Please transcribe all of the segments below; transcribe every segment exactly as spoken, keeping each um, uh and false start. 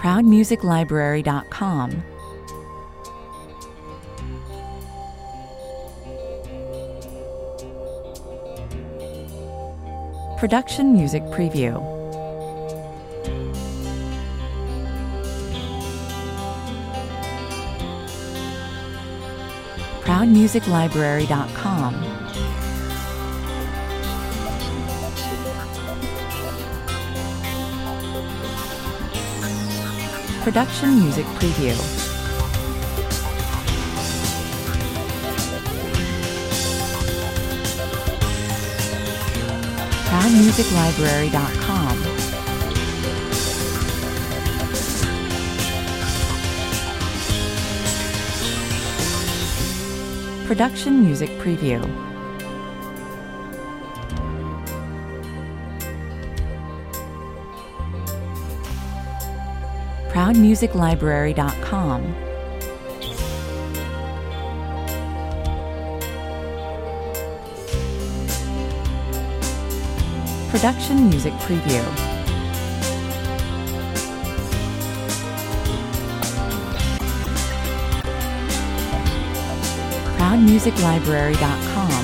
proud music library dot com. Production Music Preview. proud music library dot com. Production Music Preview. proud music library dot com. Production Music Preview. proud music library dot com. Production Music Preview. proud music library dot com.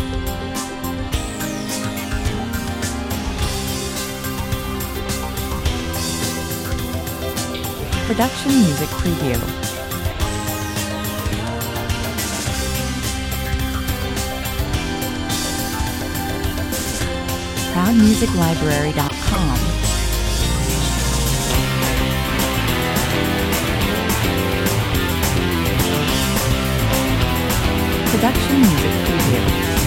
Production Music Preview. proud music library dot com. Production Music Preview.